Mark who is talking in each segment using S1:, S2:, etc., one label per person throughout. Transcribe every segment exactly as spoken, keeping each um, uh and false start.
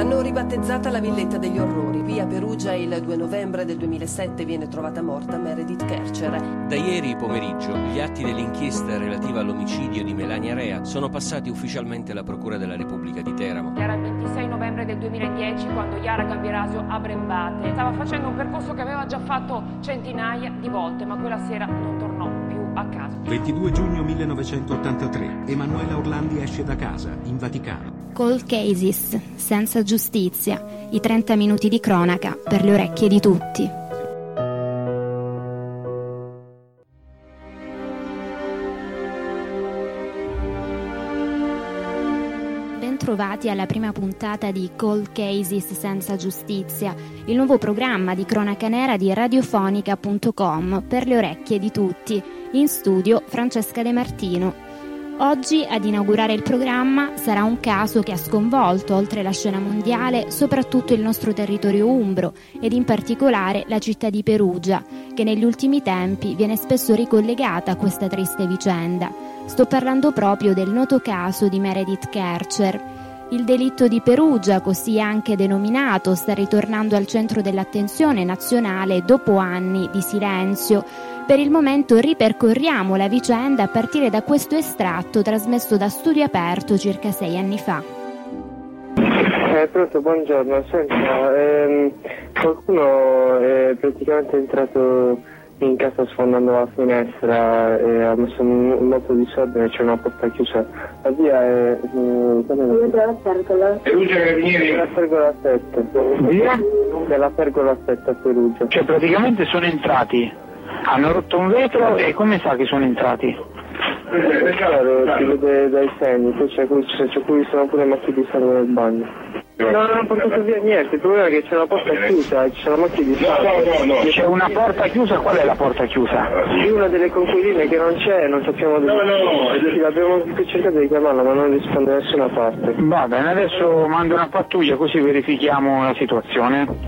S1: Hanno ribattezzata la Villetta degli Orrori. Via Perugia il due novembre del duemilasette viene trovata morta Meredith Kercher.
S2: Da ieri pomeriggio gli atti dell'inchiesta relativa all'omicidio di Melania Rea sono passati ufficialmente alla Procura della Repubblica di Teramo.
S3: Era il ventisei novembre del duemiladieci quando Yara Gambirasio a Brembate stava facendo un percorso che aveva già fatto centinaia di volte, ma quella sera non tornò più a casa.
S4: ventidue giugno millenovecentottantatré. Emanuela Orlandi esce da casa, in Vaticano.
S5: Cold Cases, senza giustizia, i trenta minuti di cronaca per le orecchie di tutti. Bentrovati alla prima puntata di Cold Cases senza giustizia, il nuovo programma di cronaca nera di radiofonica punto com per le orecchie di tutti. In studio Francesca De Martino. Oggi ad inaugurare il programma sarà un caso che ha sconvolto, oltre la scena mondiale, soprattutto il nostro territorio umbro ed in particolare la città di Perugia, che negli ultimi tempi viene spesso ricollegata a questa triste vicenda. Sto parlando proprio del noto caso di Meredith Kercher. Il delitto di Perugia, così anche denominato, sta ritornando al centro dell'attenzione nazionale dopo anni di silenzio. Per il momento ripercorriamo la vicenda a partire da questo estratto trasmesso da Studio Aperto circa sei anni fa.
S6: Eh, pronto, buongiorno. Senta, ehm, qualcuno è praticamente entrato in casa sfondando la finestra e ha messo molto disordine, c'è una porta chiusa. La via è... Eh,
S7: della Pergola.
S6: Perugia Carabinieri? Della Pergola sette.
S7: Via?
S6: Della Pergola sette a Perugia.
S7: Cioè praticamente sono entrati, hanno rotto un vetro e come sa che sono entrati?
S6: Claro, si vede dai segni, poi c'è qui, c'è qui sono pure macchie di sangue nel bagno. No, non hanno portato via niente, il problema è che c'è una porta chiusa, c'è una macchia di sangue.
S7: No, no, no, c'è una porta chiusa, qual è la porta chiusa?
S6: Sì, una delle conquiline che non c'è, non sappiamo dove. No, no, no. Sì, abbiamo cercato di chiamarla ma non risponde da nessuna parte.
S7: Va bene, adesso mando una pattuglia così verifichiamo la situazione.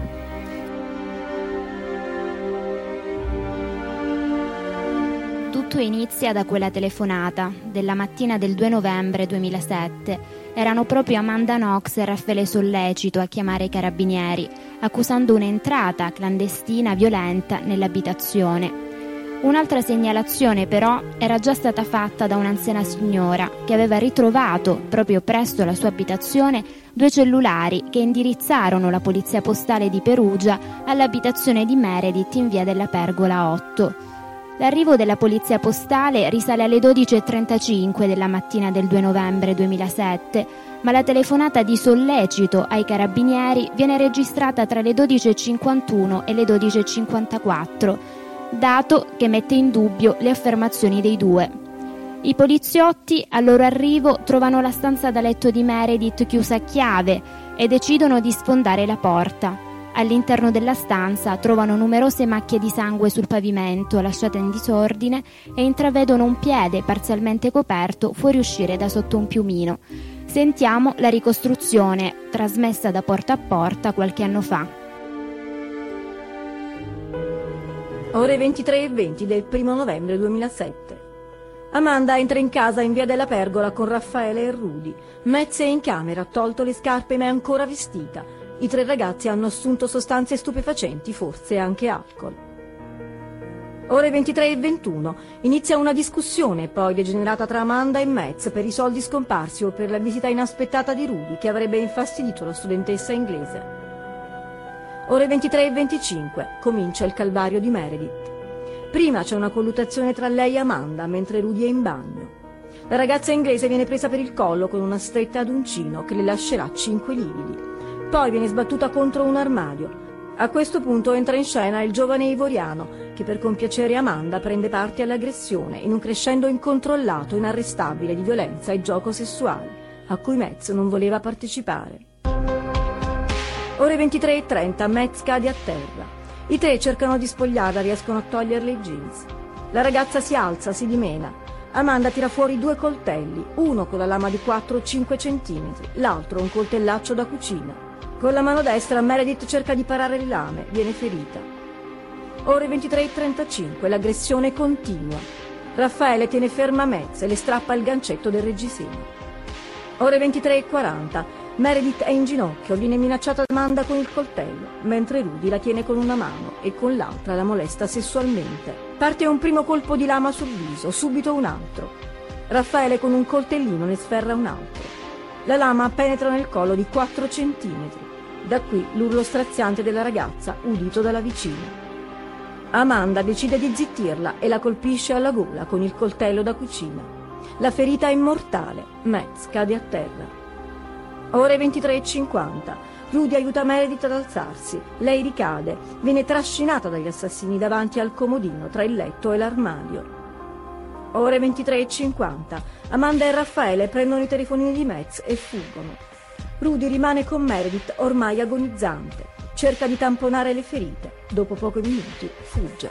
S5: Tutto inizia da quella telefonata della mattina del due novembre duemilasette. Erano proprio Amanda Knox e Raffaele Sollecito a chiamare i carabinieri, accusando un'entrata clandestina violenta nell'abitazione. Un'altra segnalazione però era già stata fatta da un'anziana signora che aveva ritrovato proprio presso la sua abitazione due cellulari che indirizzarono la polizia postale di Perugia all'abitazione di Meredith in via della Pergola otto. L'arrivo della polizia postale risale alle dodici e trentacinque della mattina del due novembre duemilasette, ma la telefonata di sollecito ai carabinieri viene registrata tra le dodici e cinquantuno e le dodici e cinquantaquattro, dato che mette in dubbio le affermazioni dei due. I poliziotti al loro arrivo trovano la stanza da letto di Meredith chiusa a chiave e decidono di sfondare la porta. All'interno della stanza trovano numerose macchie di sangue sul pavimento lasciate in disordine e intravedono un piede parzialmente coperto fuoriuscire da sotto un piumino. Sentiamo la ricostruzione trasmessa da Porta a Porta qualche anno fa.
S8: Ore ventitré e venti del primo novembre duemilasette. Amanda entra in casa in via della Pergola con Raffaele e Rudy. Metz è in camera, ha tolto le scarpe ma è ancora vestita. I tre ragazzi hanno assunto sostanze stupefacenti, forse anche alcol. Ore ventitré e ventuno. Inizia una discussione, poi degenerata tra Amanda e Metz per i soldi scomparsi o per la visita inaspettata di Rudy, che avrebbe infastidito la studentessa inglese. Ore ventitré e venticinque. Comincia il calvario di Meredith. Prima c'è una colluttazione tra lei e Amanda, mentre Rudy è in bagno. La ragazza inglese viene presa per il collo con una stretta ad uncino che le lascerà cinque lividi. Poi viene sbattuta contro un armadio. A questo punto entra in scena il giovane ivoriano che per compiacere Amanda prende parte all'aggressione in un crescendo incontrollato e inarrestabile di violenza e gioco sessuale a cui Metz non voleva partecipare. Ore ventitré e trenta, Metz cade a terra. I tre cercano di spogliarla, riescono a toglierle i jeans. La ragazza si alza, si dimena. Amanda tira fuori due coltelli, uno con la lama di quattro o cinque centimetri, l'altro un coltellaccio da cucina. Con la mano destra Meredith cerca di parare le lame, viene ferita. Ore ventitré e trentacinque, l'aggressione continua. Raffaele tiene ferma Metz e le strappa il gancetto del reggiseno. Ore ventitré e quaranta. Meredith è in ginocchio, viene minacciata da Amanda con il coltello, mentre Rudy la tiene con una mano e con l'altra la molesta sessualmente. Parte un primo colpo di lama sul viso, subito un altro. Raffaele con un coltellino ne sferra un altro. La lama penetra nel collo di quattro centimetri. Da qui l'urlo straziante della ragazza, udito dalla vicina. Amanda decide di zittirla e la colpisce alla gola con il coltello da cucina. La ferita è mortale. Metz cade a terra. Ore ventitré e cinquanta. Rudy aiuta Meredith ad alzarsi. Lei ricade. Viene trascinata dagli assassini davanti al comodino tra il letto e l'armadio. Ore ventitré e cinquanta. Amanda e Raffaele prendono i telefonini di Metz e fuggono. Rudy rimane con Meredith ormai agonizzante. Cerca di tamponare le ferite. Dopo pochi minuti fugge.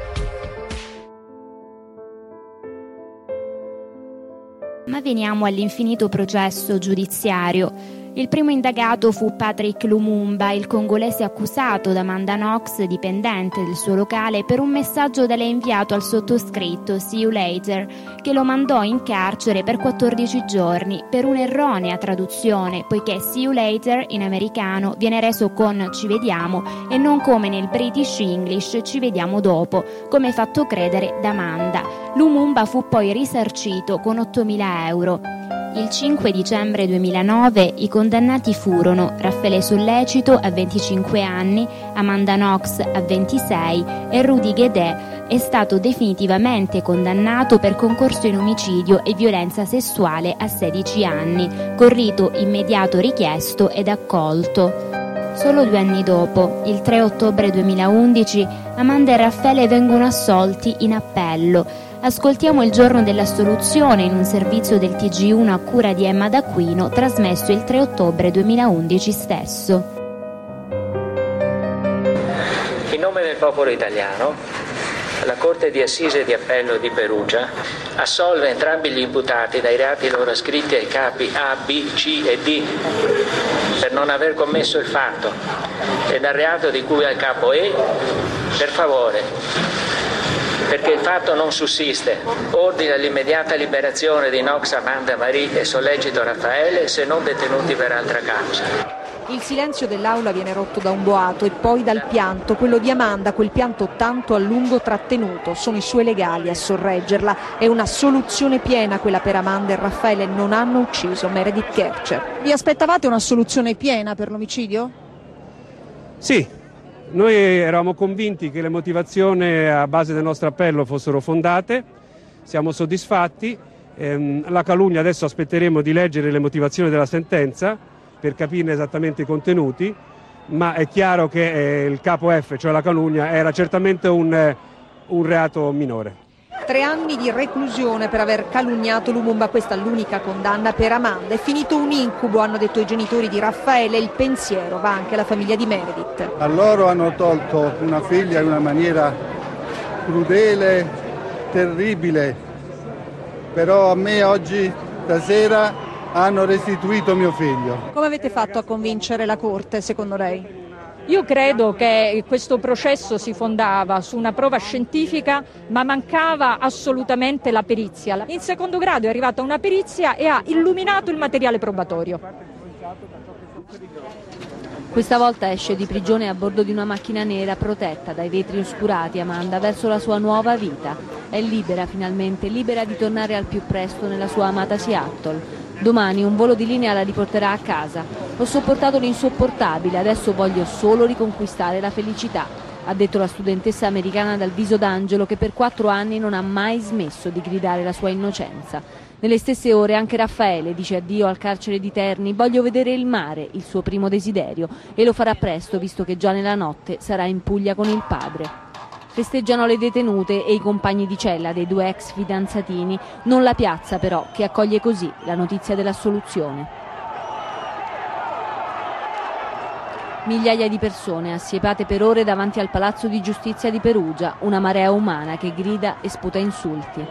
S5: Ma veniamo all'infinito processo giudiziario. Il primo indagato fu Patrick Lumumba, il congolese accusato da Amanda Knox, dipendente del suo locale, per un messaggio da lei inviato al sottoscritto See you later, che lo mandò in carcere per quattordici giorni per un'erronea traduzione, poiché See you later in americano viene reso con ci vediamo e non come nel British English ci vediamo dopo, come fatto credere da Amanda. Lumumba fu poi risarcito con ottomila euro. Il cinque dicembre duemilanove i condannati furono Raffaele Sollecito a venticinque anni, Amanda Knox a ventisei e Rudy Guédet è stato definitivamente condannato per concorso in omicidio e violenza sessuale a sedici anni, con rito immediato richiesto ed accolto. Solo due anni dopo, il tre ottobre duemilaundici, Amanda e Raffaele vengono assolti in appello. Ascoltiamo il giorno dell'assoluzione in un servizio del T G uno a cura di Emma D'Aquino, trasmesso il tre ottobre duemilaundici stesso.
S9: In nome del popolo italiano, la Corte di Assise di Appello di Perugia assolve entrambi gli imputati dai reati loro ascritti ai capi A, B, C e D per non aver commesso il fatto e dal reato di cui al capo E per favore, perché il fatto non sussiste, ordina l'immediata liberazione di Knox, Amanda Marie e Sollecito Raffaele se non detenuti per altra causa.
S10: Il silenzio dell'aula viene rotto da un boato e poi dal pianto, quello di Amanda, quel pianto tanto a lungo trattenuto. Sono i suoi legali a sorreggerla. È una soluzione piena quella per Amanda e Raffaele, non hanno ucciso Meredith Kercher. Vi aspettavate una soluzione piena per l'omicidio?
S11: Sì. Noi eravamo convinti che le motivazioni a base del nostro appello fossero fondate, siamo soddisfatti. Ehm, la calunnia adesso aspetteremo di leggere le motivazioni della sentenza per capirne esattamente i contenuti, ma è chiaro che eh, il capo F, cioè la calunnia, era certamente un, eh, un reato minore.
S10: Tre anni di reclusione per aver calunniato Lumumba, questa è l'unica condanna per Amanda. È finito un incubo, hanno detto i genitori di Raffaele, il pensiero va anche alla famiglia di Meredith.
S12: A loro hanno tolto una figlia in una maniera crudele, terribile, però a me oggi, stasera, hanno restituito mio figlio.
S10: Come avete fatto a convincere la Corte, secondo lei?
S13: Io credo che questo processo si fondava su una prova scientifica, ma mancava assolutamente la perizia. In secondo grado è arrivata una perizia e ha illuminato il materiale probatorio.
S14: Questa volta esce di prigione a bordo di una macchina nera protetta dai vetri oscurati Amanda verso la sua nuova vita. È libera finalmente, libera di tornare al più presto nella sua amata Seattle. Domani un volo di linea la riporterà a casa. Ho sopportato l'insopportabile, adesso voglio solo riconquistare la felicità, ha detto la studentessa americana dal viso d'angelo che per quattro anni non ha mai smesso di gridare la sua innocenza. Nelle stesse ore anche Raffaele dice addio al carcere di Terni, voglio vedere il mare, il suo primo desiderio, e lo farà presto visto che già nella notte sarà in Puglia con il padre. Festeggiano le detenute e i compagni di cella dei due ex fidanzatini, non la piazza però, che accoglie così la notizia dell'assoluzione. Migliaia di persone assiepate per ore davanti al Palazzo di Giustizia di Perugia, una marea umana che grida e sputa insulti.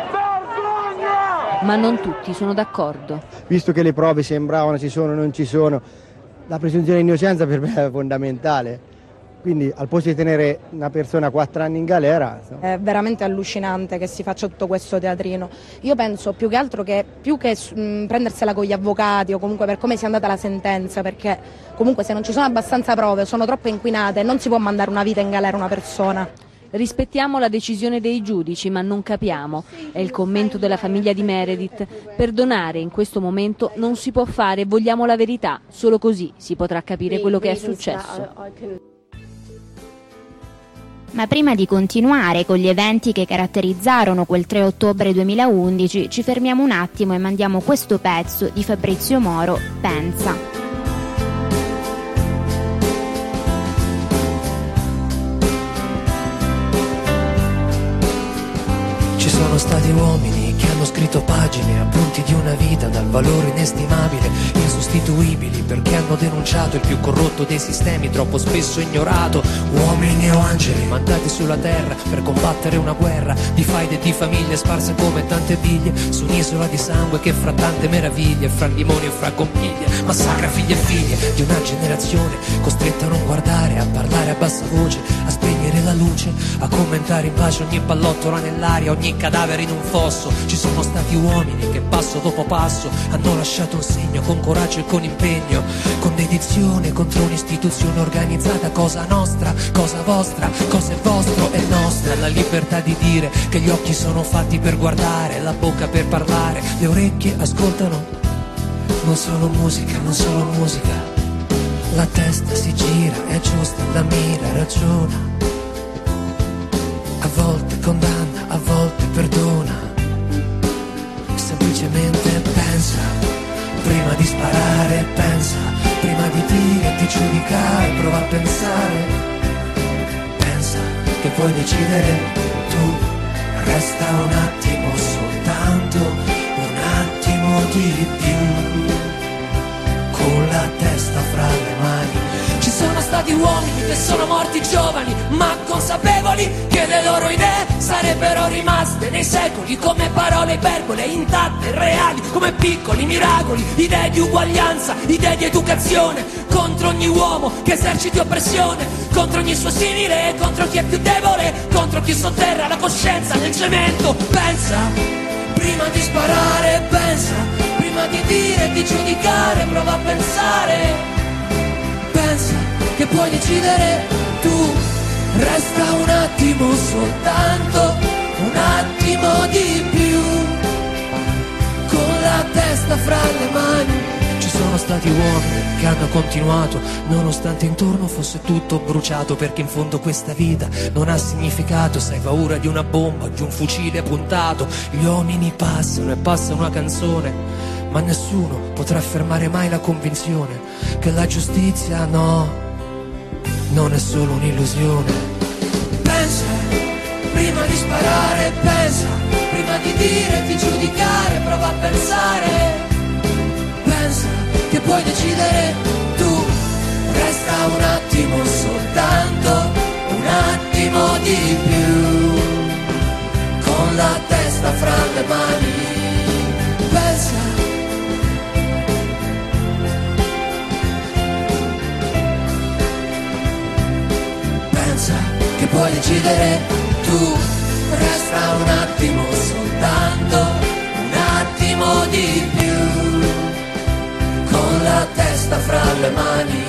S14: Ma non tutti sono d'accordo.
S15: Visto che le prove sembravano ci sono o non ci sono, la presunzione di innocenza per me è fondamentale. Quindi al posto di tenere una persona quattro anni in galera...
S16: È veramente allucinante che si faccia tutto questo teatrino. Io penso più che altro che più che mh, prendersela con gli avvocati o comunque per come sia andata la sentenza, perché comunque se non ci sono abbastanza prove, sono troppo inquinate, non si può mandare una vita in galera a una persona.
S14: Rispettiamo la decisione dei giudici, ma non capiamo. È il commento della famiglia di Meredith. Perdonare in questo momento non si può fare, vogliamo la verità. Solo così si potrà capire quello che è successo.
S5: Ma prima di continuare con gli eventi che caratterizzarono quel tre ottobre duemilaundici, ci fermiamo un attimo e mandiamo questo pezzo di Fabrizio Moro, Pensa.
S17: Ci sono stati uomini che hanno scritto pagine, appunti di una vita dal valore inestimabile, insostituibili, perché hanno denunciato il più corrotto dei sistemi, troppo spesso ignorato. Uomini o angeli mandati sulla terra per combattere una guerra di faide e di famiglie sparse come tante biglie su un'isola di sangue che fra tante meraviglie, fra limoni e fra conchiglie, massacra figli e figlie di una generazione costretta a non guardare, a parlare a bassa voce, a spegnere la luce, a commentare in pace ogni pallottola nell'aria, ogni cadavere in un fosso. Ci sono stati uomini che passo dopo passo hanno lasciato un segno con coraggio e con impegno, con dedizione contro un'istituzione organizzata, cosa nostra, cosa vostra, cosa è vostro è nostra. La libertà di dire che gli occhi sono fatti per guardare, la bocca per parlare, le orecchie ascoltano, non solo musica, non solo musica, la testa si gira, è giusta, la mira ragiona, a volte condanna, a volte perdona, semplicemente pensa, prima di sparare pensa, prima di dire, di giudicare, prova a pensare, pensa che puoi decidere tu, resta un attimo soltanto, un attimo di più, con la testa fra le mani. Ci sono stati uomini che sono morti giovani, ma consapevoli che le loro idee sarebbero rimaste nei secoli come parole iperbole, intatte, reali, come piccoli miracoli, idee di uguaglianza, idee di educazione, contro ogni uomo che eserciti oppressione, contro ogni suo simile e contro chi è più debole, contro chi sotterra la coscienza nel cemento. Pensa, prima di sparare, pensa, prima di dire e di giudicare, prova a pensare. Pensa che puoi decidere tu, resta un attimo soltanto, un attimo di più, con la testa fra le mani. Ci sono stati uomini che hanno continuato, nonostante intorno fosse tutto bruciato, perché in fondo questa vita non ha significato se hai paura di una bomba o di un fucile puntato. Gli uomini passano e passa una canzone, ma nessuno potrà fermare mai la convinzione che la giustizia no, non è solo un'illusione. Pensa, prima di sparare, pensa, prima di dire, di giudicare, prova a pensare. Pensa che puoi decidere tu, resta un attimo soltanto, un attimo di più, con la testa fra le mani. Pensa, che puoi decidere tu, resta un attimo soltanto, un attimo di più, con la testa fra le mani.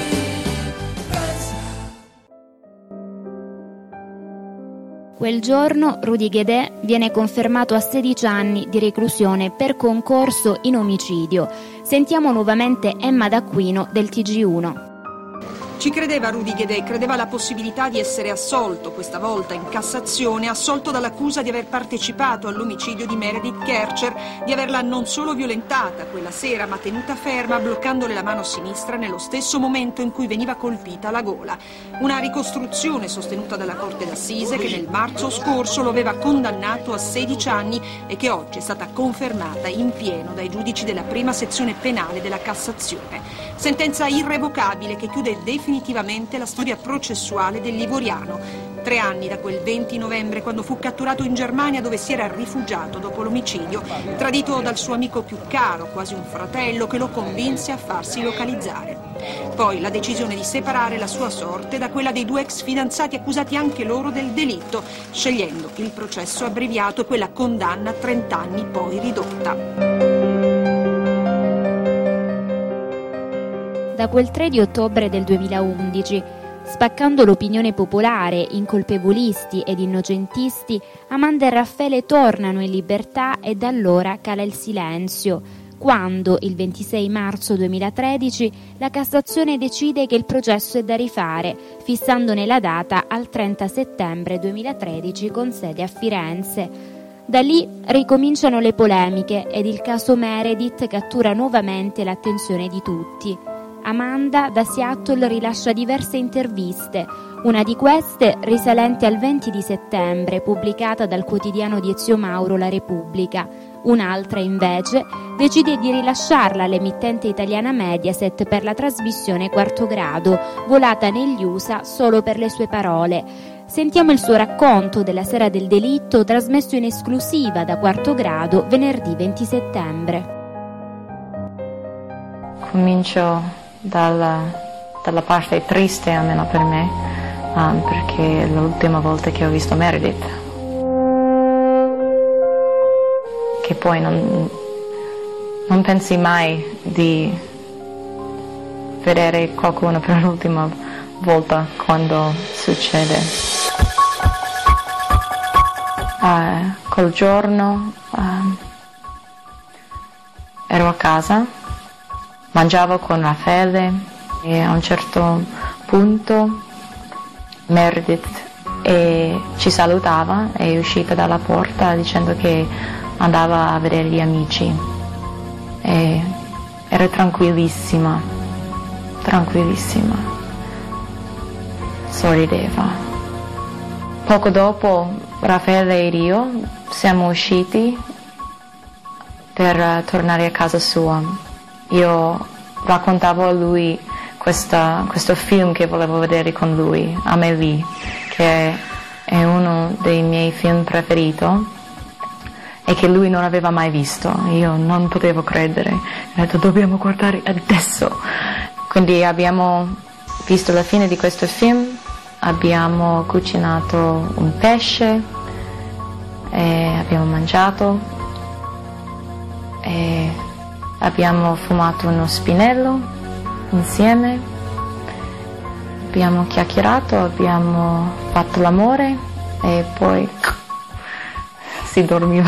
S5: Quel giorno Rudy Guedè viene confermato a sedici anni di reclusione per concorso in omicidio. Sentiamo nuovamente Emma D'Aquino del T G uno.
S18: Ci credeva Rudy Guedè, credeva alla possibilità di essere assolto, questa volta in Cassazione, assolto dall'accusa di aver partecipato all'omicidio di Meredith Kercher, di averla non solo violentata quella sera, ma tenuta ferma, bloccandole la mano sinistra nello stesso momento in cui veniva colpita alla gola. Una ricostruzione sostenuta dalla Corte d'Assise che nel marzo scorso lo aveva condannato a sedici anni e che oggi è stata confermata in pieno dai giudici della prima sezione penale della Cassazione. Sentenza irrevocabile che chiude definitivamente la storia processuale del Livoriano. Tre anni da quel venti novembre, quando fu catturato in Germania, dove si era rifugiato dopo l'omicidio, tradito dal suo amico più caro, quasi un fratello, che lo convinse a farsi localizzare. Poi la decisione di separare la sua sorte da quella dei due ex fidanzati accusati anche loro del delitto, scegliendo il processo abbreviato e quella condanna a trenta anni poi ridotta.
S5: Da quel tre di ottobre del duemilaundici, spaccando l'opinione popolare in colpevolisti ed innocentisti, Amanda e Raffaele tornano in libertà e da allora cala il silenzio, quando, il ventisei marzo duemilatredici, la Cassazione decide che il processo è da rifare, fissandone la data al trenta settembre duemilatredici con sede a Firenze. Da lì ricominciano le polemiche ed il caso Meredith cattura nuovamente l'attenzione di tutti. Amanda da Seattle rilascia diverse interviste, una di queste risalente al venti di settembre, pubblicata dal quotidiano di Ezio Mauro La Repubblica. Un'altra, invece, decide di rilasciarla all'emittente italiana Mediaset per la trasmissione Quarto Grado, volata negli U S A solo per le sue parole. Sentiamo il suo racconto della sera del delitto, trasmesso in esclusiva da Quarto Grado venerdì venti settembre.
S19: Comincio dalla, dalla parte triste, almeno per me, um, perché è l'ultima volta che ho visto Meredith, che poi non, non pensi mai di vedere qualcuno per l'ultima volta quando succede. Uh, quel giorno uh, ero a casa, mangiavo con Raffaele e a un certo punto Meredith e ci salutava e è uscita dalla porta dicendo che andava a vedere gli amici e era tranquillissima, tranquillissima, sorrideva. Poco dopo Raffaele ed io siamo usciti per tornare a casa sua. Io raccontavo a lui questa, questo film che volevo vedere con lui, Amélie, che è uno dei miei film preferiti e che lui non aveva mai visto. Io non potevo credere, ho detto dobbiamo guardare adesso. Quindi abbiamo visto la fine di questo film, abbiamo cucinato un pesce e abbiamo mangiato e abbiamo fumato uno spinello insieme, abbiamo chiacchierato, abbiamo fatto l'amore e poi si dormiva.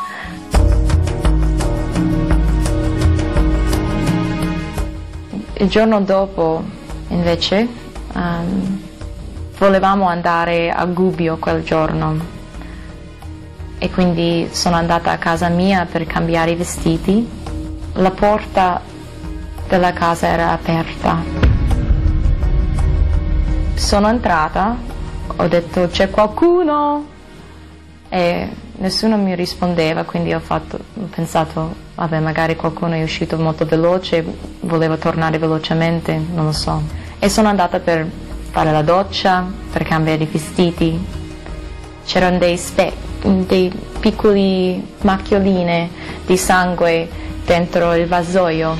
S19: Il giorno dopo, invece, um, volevamo andare a Gubbio quel giorno e quindi sono andata a casa mia per cambiare i vestiti. La porta della casa era aperta. Sono entrata, ho detto c'è qualcuno e nessuno mi rispondeva, quindi ho, fatto, ho pensato vabbè magari qualcuno è uscito molto veloce, voleva tornare velocemente, non lo so. E sono andata per fare la doccia, per cambiare i vestiti. C'erano dei, spe- dei piccoli macchioline di sangue dentro il vasoio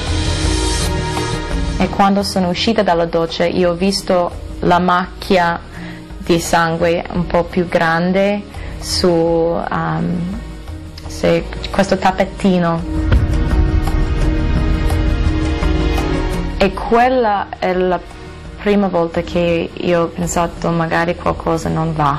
S19: e quando sono uscita dalla doccia io ho visto la macchia di sangue un po' più grande su um, se, questo tappettino e quella è la prima volta che io ho pensato magari qualcosa non va.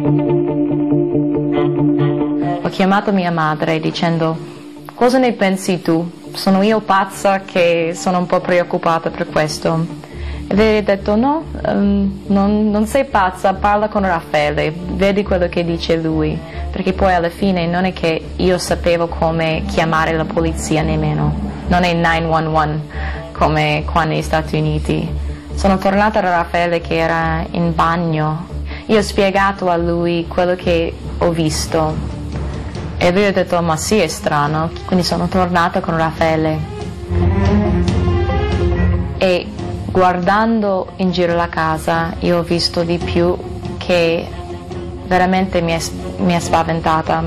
S19: Ho chiamato mia madre dicendo cosa ne pensi tu? Sono io pazza che sono un po' preoccupata per questo? E lei ha detto no, um, non, non sei pazza, parla con Raffaele, vedi quello che dice lui, perché poi alla fine non è che io sapevo come chiamare la polizia nemmeno, non è nove uno uno come qua negli Stati Uniti. Sono tornata da Raffaele che era in bagno, io ho spiegato a lui quello che ho visto. E lui ha detto ma sì è strano, quindi sono tornata con Raffaele e guardando in giro la casa io ho visto di più che veramente mi è, mi è spaventata.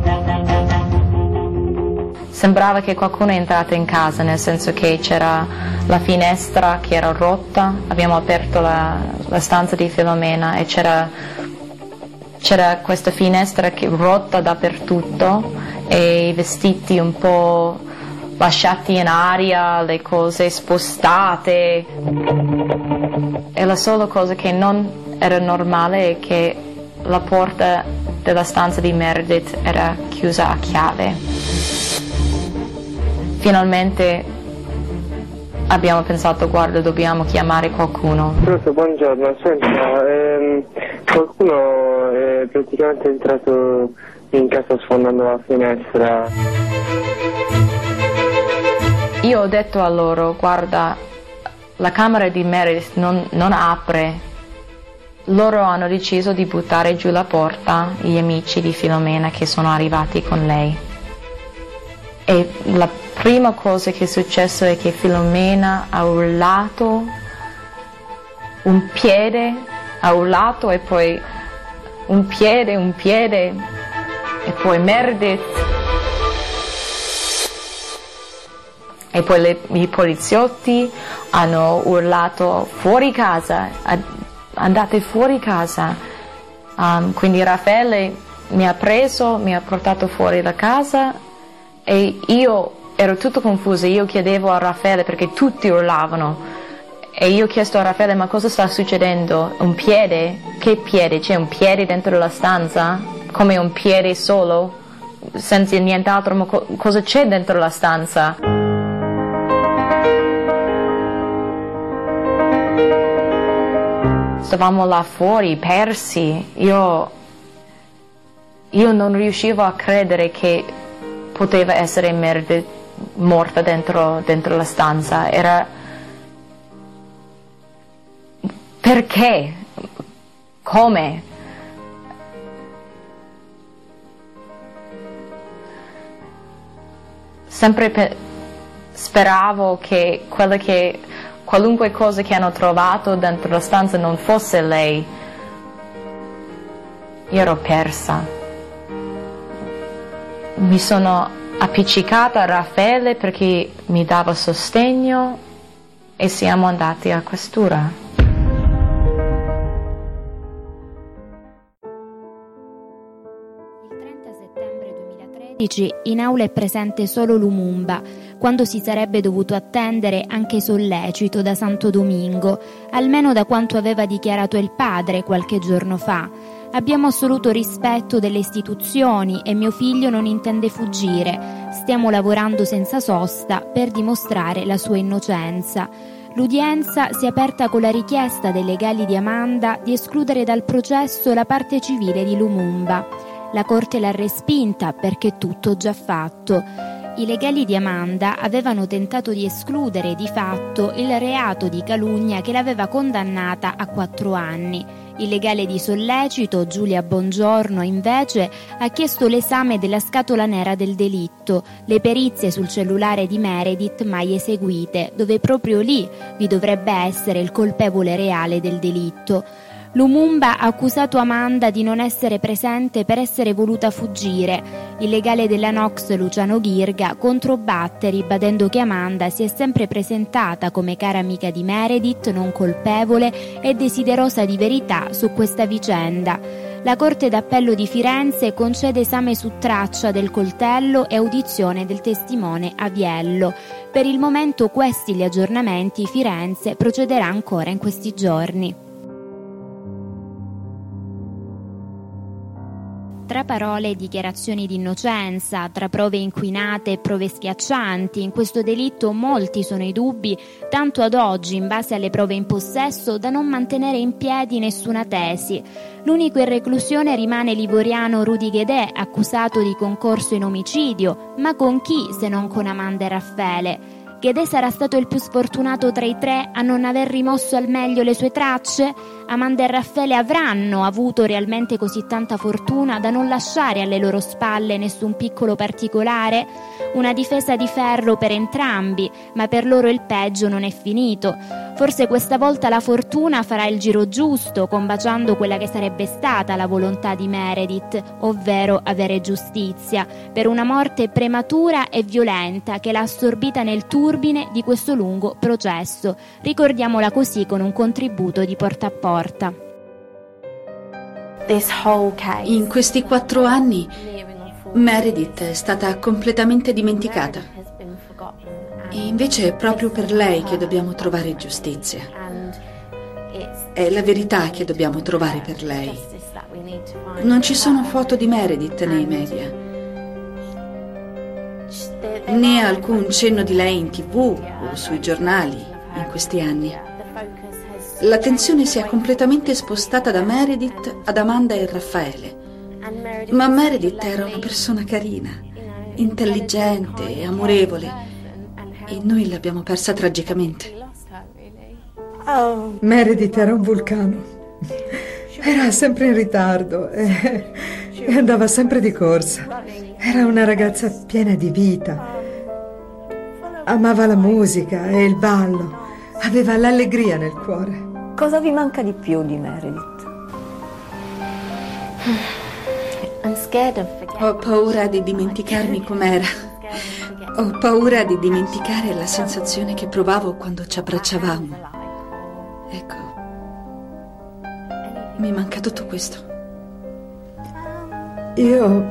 S19: Sembrava che qualcuno è entrato in casa, nel senso che c'era la finestra che era rotta, abbiamo aperto la, la stanza di Filomena e c'era, c'era questa finestra che rotta dappertutto e i vestiti un po' lasciati in aria, le cose spostate. E la sola cosa che non era normale è che la porta della stanza di Meredith era chiusa a chiave. Finalmente abbiamo pensato, guarda, dobbiamo chiamare qualcuno.
S6: Pronto, buongiorno, senta, ehm, qualcuno è praticamente entrato in casa sfondando la finestra.
S19: Io ho detto a loro, guarda, la camera di Meredith non, non apre. Loro hanno deciso di buttare giù la porta, gli amici di Filomena che sono arrivati con lei. E la prima cosa che è successo è che Filomena ha urlato, un piede, ha urlato e poi un piede, un piede, e poi Meredith. E poi le, i poliziotti hanno urlato fuori casa, andate fuori casa. Um, quindi Raffaele mi ha preso, mi ha portato fuori da casa e io ero tutto confusa. Io chiedevo a Raffaele perché tutti urlavano e io ho chiesto a Raffaele, ma cosa sta succedendo? Un piede? Che piede? C'è un piede dentro la stanza? Come un piede solo? Senza nient'altro? Ma co- cosa c'è dentro la stanza? Stavamo là fuori, persi. Io, io non riuscivo a credere che poteva essere Meredith morta dentro, dentro la stanza. Era... Perché? Come? Sempre pe- speravo che quella che... qualunque cosa che hanno trovato dentro la stanza non fosse lei. Io ero persa. Mi sono appiccicata a Raffaele perché mi dava sostegno e siamo andati a questura.
S5: Il trenta settembre duemilatredici in aula è presente solo Lumumba, quando si sarebbe dovuto attendere anche sollecito da Santo Domingo, almeno da quanto aveva dichiarato il padre qualche giorno fa. Abbiamo assoluto rispetto delle istituzioni e mio figlio non intende fuggire. Stiamo lavorando senza sosta per dimostrare la sua innocenza. L'udienza si è aperta con la richiesta dei legali di Amanda di escludere dal processo la parte civile di Lumumba. La Corte l'ha respinta perché tutto già fatto. I legali di Amanda avevano tentato di escludere di fatto il reato di calunnia che l'aveva condannata a quattro anni. Il legale di sollecito, Giulia Bongiorno, invece, ha chiesto l'esame della scatola nera del delitto, le perizie sul cellulare di Meredith mai eseguite, dove proprio lì vi dovrebbe essere il colpevole reale del delitto. Lumumba ha accusato Amanda di non essere presente per essere voluta fuggire. Il legale della Knox, Luciano Ghirga, controbatte ribadendo che Amanda si è sempre presentata come cara amica di Meredith, non colpevole e desiderosa di verità su questa vicenda. La Corte d'Appello di Firenze concede esame su traccia del coltello e audizione del testimone Aviello. Per il momento questi gli aggiornamenti. Firenze procederà ancora in questi giorni. Tra parole e dichiarazioni di innocenza, tra prove inquinate e prove schiaccianti, in questo delitto molti sono i dubbi, tanto ad oggi, in base alle prove in possesso, da non mantenere in piedi nessuna tesi. L'unico in reclusione rimane l'ivoriano Rudy Guedè, accusato di concorso in omicidio, ma con chi se non con Amanda e Raffaele? Guedè sarà stato il più sfortunato tra i tre a non aver rimosso al meglio le sue tracce? Amanda e Raffaele avranno avuto realmente così tanta fortuna da non lasciare alle loro spalle nessun piccolo particolare? Una difesa di ferro per entrambi, ma per loro il peggio non è finito. Forse questa volta la fortuna farà il giro giusto, combaciando quella che sarebbe stata la volontà di Meredith, ovvero avere giustizia, per una morte prematura e violenta che l'ha assorbita nel turbine di questo lungo processo. Ricordiamola così con un contributo di Porta a Porta.
S20: In questi quattro anni Meredith è stata completamente dimenticata. E invece è proprio per lei che dobbiamo trovare giustizia. È la verità che dobbiamo trovare per lei. Non ci sono foto di Meredith nei media, né alcun cenno di lei in tivù o sui giornali in questi anni. L'attenzione si è completamente spostata da Meredith ad Amanda e Raffaele. Ma Meredith era una persona carina, intelligente e amorevole, e noi l'abbiamo persa tragicamente.
S21: Meredith era un vulcano. Era sempre in ritardo e, e andava sempre di corsa. Era una ragazza piena di vita. Amava la musica e il ballo. Aveva l'allegria nel cuore.
S8: Cosa vi manca di più di Meredith?
S20: Ho paura di dimenticarmi com'era. Ho paura di dimenticare la sensazione che provavo quando ci abbracciavamo. Ecco, mi manca tutto questo.
S21: Io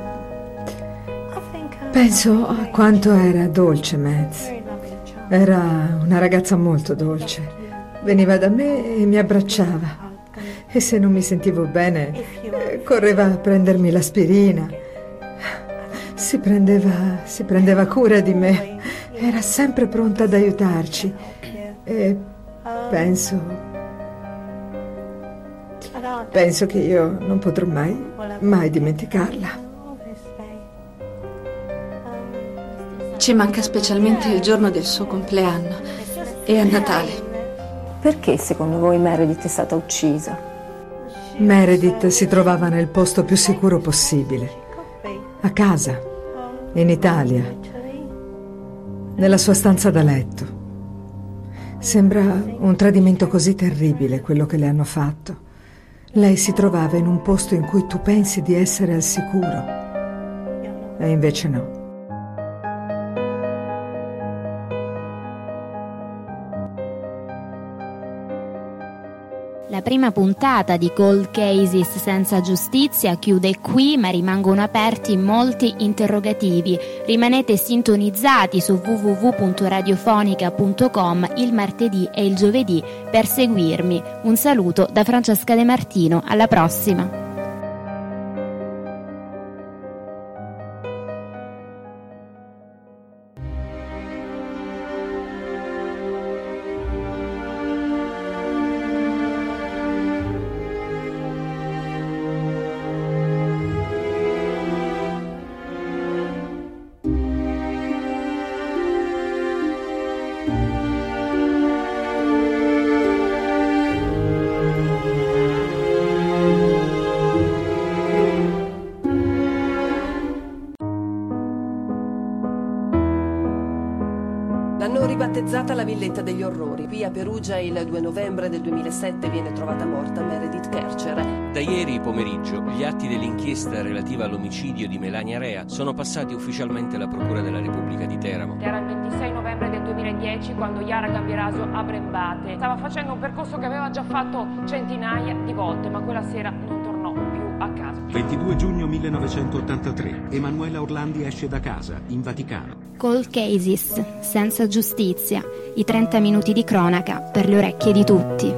S21: penso a quanto era dolce Mads. Era una ragazza molto dolce. Veniva da me e mi abbracciava. E se non mi sentivo bene, eh, correva a prendermi l'aspirina. Si prendeva, si prendeva cura di me. Era sempre pronta ad aiutarci. E penso... Penso che io non potrò mai, mai dimenticarla.
S20: Ci manca specialmente il giorno del suo compleanno e a Natale.
S8: Perché secondo voi Meredith è stata uccisa?
S21: Meredith si trovava nel posto più sicuro possibile, a casa, in Italia, nella sua stanza da letto. Sembra un tradimento così terribile quello che le hanno fatto. Lei si trovava in un posto in cui tu pensi di essere al sicuro, e invece no.
S5: La prima puntata di Cold Cases senza giustizia chiude qui, ma rimangono aperti molti interrogativi. Rimanete sintonizzati su w w w punto radiofonica punto com il martedì e il giovedì per seguirmi. Un saluto da Francesca De Martino, alla prossima!
S1: L'hanno ribattezzata la Villetta degli Orrori. Qui a Perugia il due novembre del duemilasette viene trovata morta Meredith Kercher.
S2: Da ieri pomeriggio gli atti dell'inchiesta relativa all'omicidio di Melania Rea sono passati ufficialmente alla Procura della Repubblica di Teramo.
S3: Era il ventisei novembre del duemiladieci quando Yara Gambirasio a Brembate stava facendo un percorso che aveva già fatto centinaia di volte, ma quella sera non tornò più a casa.
S4: ventidue giugno millenovecentottantatré. Emanuela Orlandi esce da casa, in Vaticano.
S5: Cold Cases, senza giustizia, i trenta minuti di cronaca per le orecchie di tutti.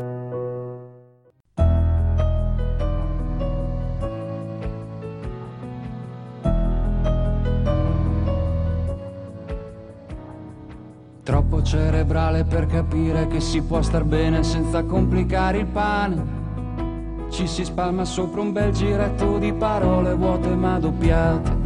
S22: Troppo cerebrale per capire che si può star bene senza complicare il pane. Ci si spalma sopra un bel giretto di parole vuote ma doppiate.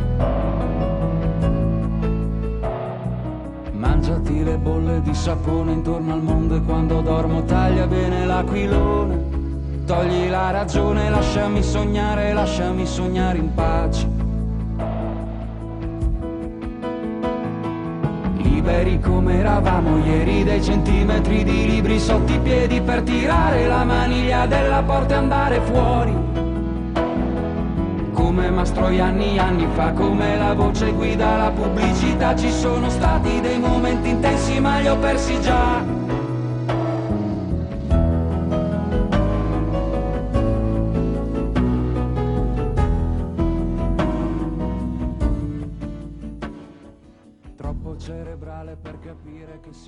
S22: Mangiati le bolle di sapone intorno al mondo e quando dormo taglia bene l'aquilone. Togli la ragione, lasciami sognare, lasciami sognare in pace. liberi come eravamo ieri, dei centimetri di libri sotto i piedi per tirare la maniglia della porta e andare fuori. Come Mastroianni anni fa, come la voce guida la pubblicità, ci sono stati dei momenti intensi ma li ho persi già.